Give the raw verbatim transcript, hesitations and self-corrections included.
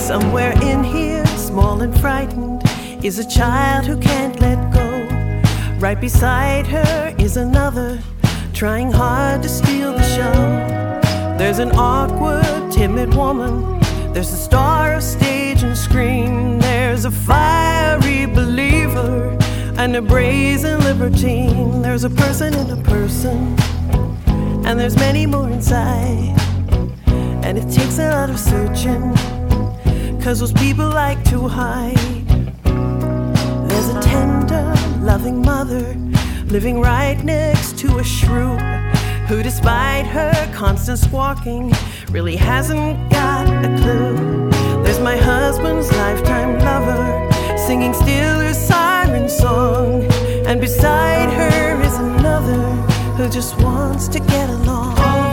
Somewhere in here, small and frightened, is a child who can't let go. Right beside her is another, trying hard to steal the show. There's an awkward, timid woman. There's a star of stage and screen. There's a fiery believer and a brazen libertine. There's a person in a person, and there's many more inside. And it takes a lot of searching, 'cause those people like to hide. There's a tender, loving mother living right next to a shrew, who despite her constant squawking really hasn't got a clue. There's my husband's lifetime lover singing still her siren song, and beside her is another who just wants to get along.